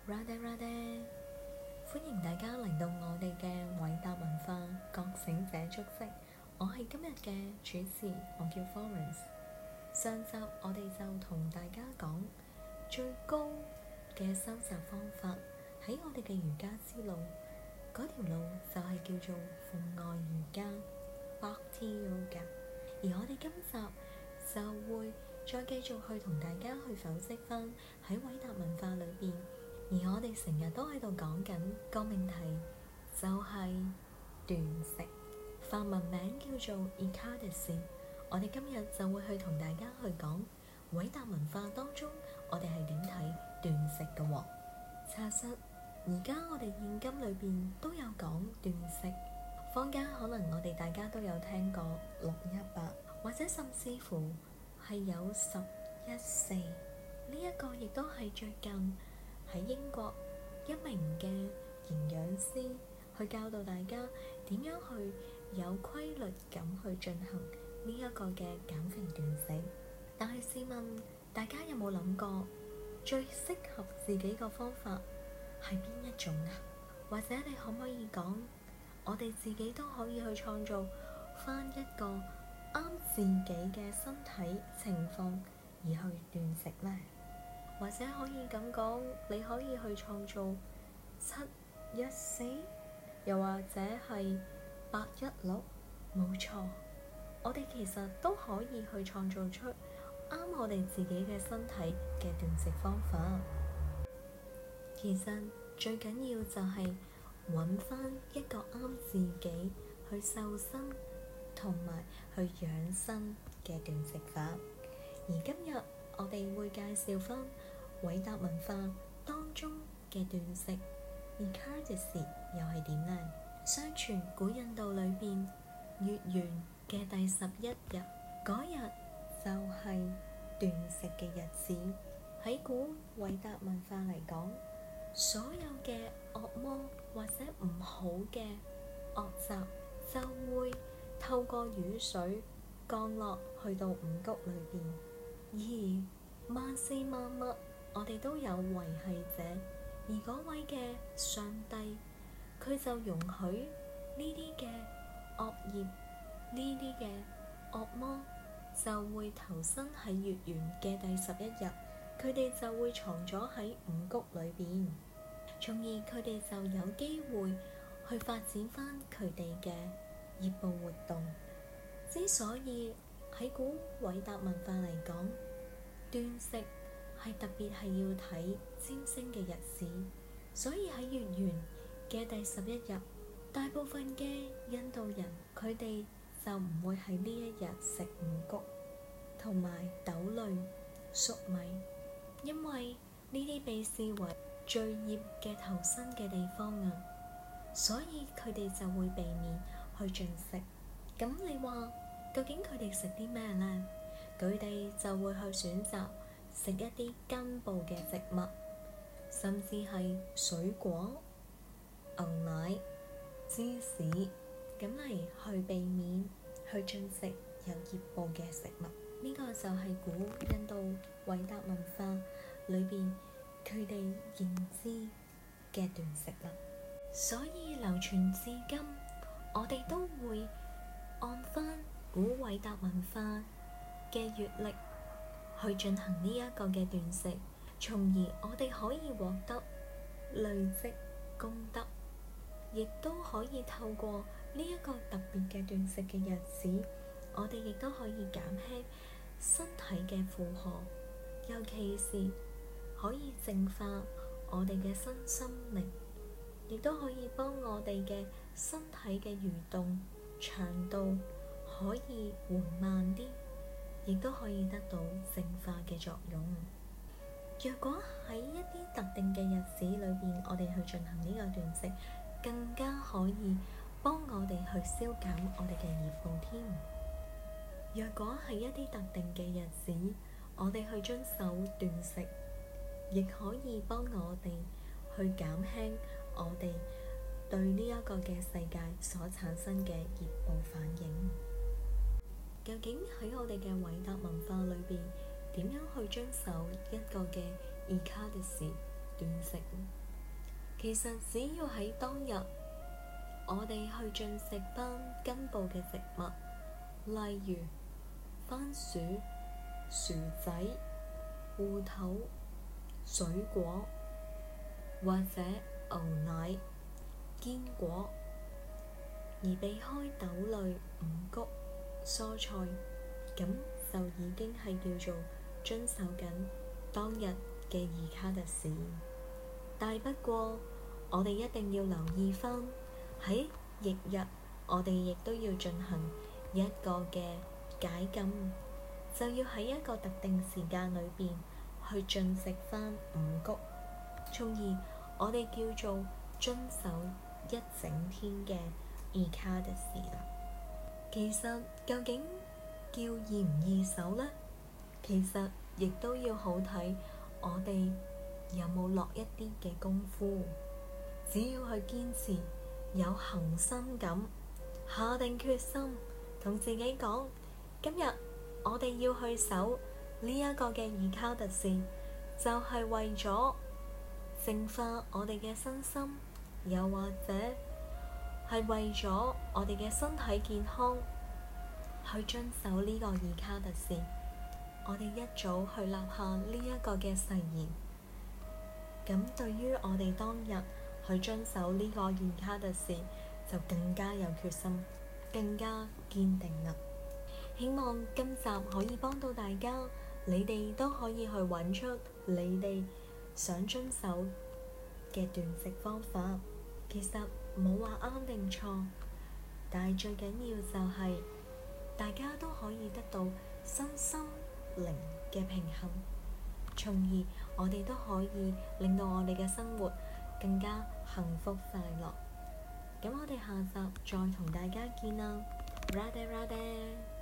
Rade Rade，歡迎大家嚟到我哋嘅偉大文化覺醒者足跡。我係今日嘅主持，我叫 Florence。上集我哋就同大家講最高嘅收集方法，喺我哋嘅瑜伽之路，嗰條路就係叫做父愛瑜伽 Bhakti Yoga。而我哋今集就會再繼續去同大家去剖析翻喺偉大文化裏邊，而我哋成日都喺度講緊個命題就係斷食，梵文名叫做 Ekadasi。我哋今日就會去同大家去講偉大文化當中我哋係點睇斷食嘅喎。查實而家我哋現今裏邊都有講斷食，坊間可能我哋大家都有聽過618，或者甚至乎係有11:4，呢一個亦都係最近喺英國一名嘅營養師去教導大家點樣去有規律咁去進行呢一個嘅減肥斷食。但係試問大家有冇諗過最適合自己嘅方法係邊一種啊？或者你可唔可以講我哋自己都可以去創造翻一個啱自己嘅身體情況而去斷食呢？或者可以咁講，你可以去創造7:4，又或者係8:6，冇錯，我哋其實都可以去創造出啱我哋自己嘅身體嘅斷食方法。其實最緊要就係揾翻一個啱自己去瘦身同埋去養生嘅斷食法。而今日我哋會介紹翻偉大文化當中嘅斷食 Ekadasi 又係點呢？相傳古印度裏邊月圓嘅第11日嗰日就係斷食嘅日子。喺古偉大文化嚟講，所有嘅惡魔或者唔好嘅惡習就會透過雨水降落去到五穀裏邊，而萬事萬物我哋都有維繫者，而嗰位嘅上帝佢就容許呢啲嘅惡業，呢啲嘅惡魔就會投身喺月圓嘅第11日，佢哋就會藏咗喺五穀裏邊，從而佢哋就有機會去發展翻佢哋嘅業報活動。之所以喺古偉大文化嚟講，斷食係特別係要睇占星嘅日子，所以喺月圓嘅第11日，大部分嘅印度人佢哋就唔會喺呢一日食五穀同埋豆類、粟米，因為呢啲被視為罪孽嘅投身嘅地方啊，所以佢哋就會避免去進食。咁你話究竟佢哋食啲咩呢？佢哋就會去選擇食一啲根部嘅植物，甚至係水果、牛奶、芝士，咁嚟去避免去進食有業報嘅食物。呢個就係古印度偉大文化裏邊佢哋認知嘅斷食啦。所以流傳至今，我哋都會按翻古偉大文化嘅月曆去進行呢一個嘅斷食，從而我哋可以獲得累積功德，亦都可以透過呢一個特別嘅斷食嘅日子，我哋亦都可以減輕身體嘅負荷，尤其是可以淨化我哋嘅身心靈，亦都可以幫我哋嘅身體嘅蠕動長度可以緩慢啲，亦都可以得到淨化嘅作用。若果喺一啲特定嘅日子裏邊，我哋去進行呢個斷食，更加可以幫我哋去消減我哋嘅業報添。若果係一啲特定嘅日子，我哋去遵守斷食，亦可以幫我哋去減輕我哋對呢一個嘅世界所產生嘅業報反應。究竟喺我哋嘅偉大文化裏邊，點樣去遵守一個嘅 Ekadasi 斷食。其實只要喺當日，我哋去進食返根部嘅食物，例如番薯、薯仔、芋頭、水果或者牛奶、堅果，而避開豆類、五穀、蔬菜，咁就已經係叫做遵守緊當日嘅二卡特士。但不過，我哋一定要留意返喺翌日，我哋亦都要進行一個嘅解禁，就要喺一個特定時間裏邊去進食返五穀，從而我哋叫做遵守一整天嘅二卡特士啦。其實究竟叫易唔易守呢？其實亦都要好睇我哋有冇落一啲嘅功夫。只要去堅持，有恆心咁，下定決心，同自己講，今日我哋要去守呢一個嘅二卡特士，就係為咗淨化我哋嘅身心，又或者係為咗我哋嘅身體健康，去遵守呢個二卡特士。我哋一早去立下呢一個嘅誓言，咁對於我哋當日去遵守呢個二卡特士，就更加有決心，更加堅定啦。希望今集可以幫到大家，你哋都可以去揾出你哋想遵守嘅斷食方法。其實冇話啱定錯，但係最緊要就係大家都可以得到身心靈嘅平衡，從而我哋都可以令到我哋嘅生活更加幸福快樂。咁我哋下集再同大家見啦，Radhe Radhe。